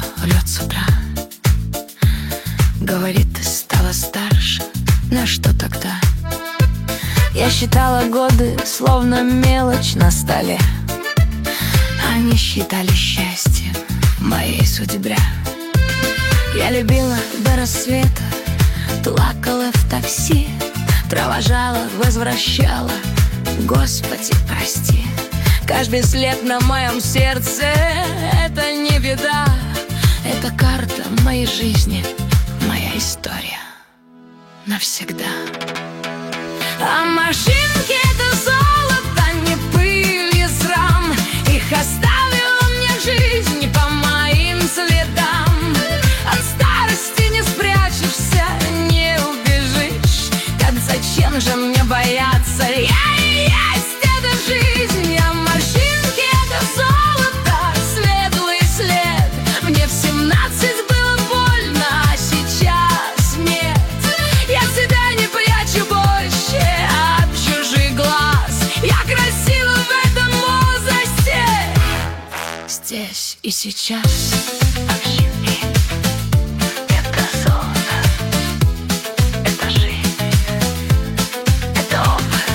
лед с утра. Говорит, ты стала старше. На что тогда? Я считала годы, словно мелочь на столе. Они считали счастье в моей судьбе. Я любила до рассвета, плакала в такси, провожала, возвращала, Господи, прости. Каждый след на моем сердце — это не беда. Это карта моей жизни, моя история навсегда. А машинки — это золото, не пыль и срам. Их оставила мне жизнь по моим следам. От старости не спрячешься, не убежишь. Так зачем же мне бояться? Я и есть эта жизнь. А машинки — это золото, светлый след. Мне в 17 было больно, а сейчас нет. Я себя не прячу больше от чужих глаз. Я красива в этом возрасте, здесь и сейчас. Общение — это золото, это жизнь, это опыт.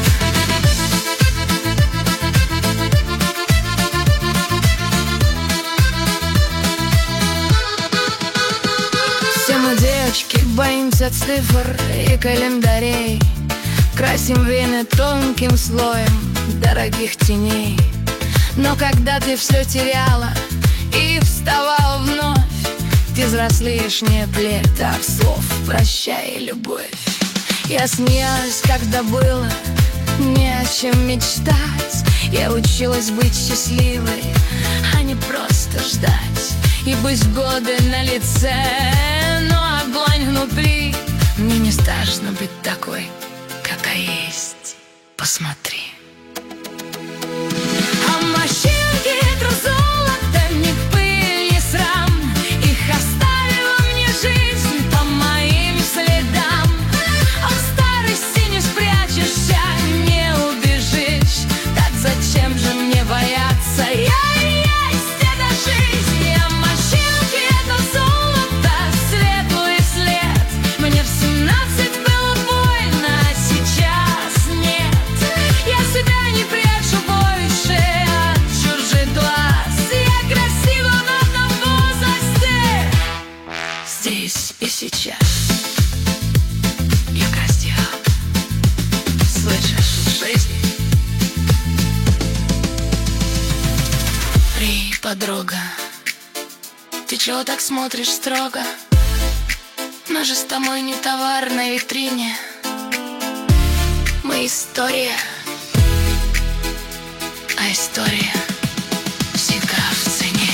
Все мы, девочки, боимся цифр и календарей. Красим вены тонким слоем дорогих теней. Но когда ты все теряла и вставала вновь, ты взрослеешь не от лет, а от слов «прощай, любовь». Я смеялась, когда было не о чем мечтать. Я училась быть счастливой, а не просто ждать. И пусть годы на лице, но огонь внутри. Мне не страшно быть такой, какая есть. Посмотри. А машинки — это золото, не пыль и срам. Их оставила мне жизнь по моим следам. От старости не спрячешься, не убежишь. Так зачем же мне бояться? Я и есть эта жизнь. А машинки — это золото, светлый след. Мне в 17 было больно, а сейчас нет. Я себя не прячу больше от чужих глаз. Я красива в этом возрасте, здесь и сейчас. Я красива, слышишь, в жизни. Эй, подруга, ты чего так смотришь строго? Мы же с тобой не товар на витрине. Мы история, а история всегда в цене.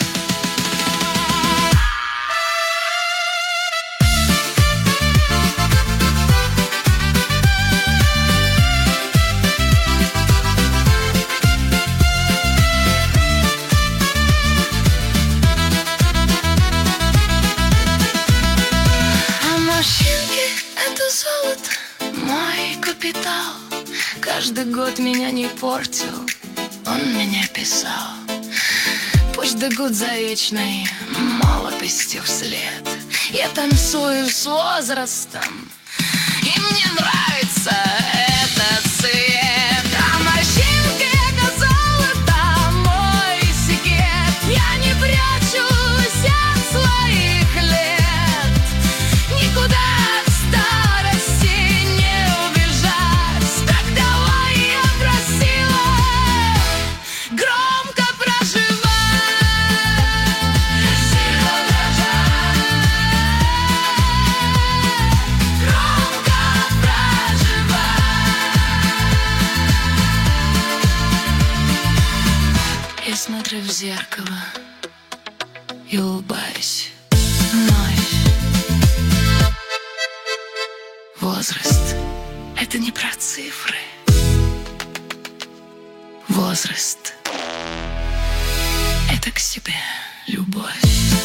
А машинки — это золото, мой капитал. Каждый год меня не портил, он меня писал. Пусть бегут за вечной молодостью вслед. Я танцую с возрастом, и мне нравится этот цвет. А машинки — это золото, мой секрет. Я не прячусь от своих лет. Никуда от старости не убежать. Так давай, я просила, громко проживай. Красиво дрожать, громко проживай. Я смотрю в зеркало и улыбаюсь вновь. Возраст — это не про цифры. Возраст — это к себе любовь.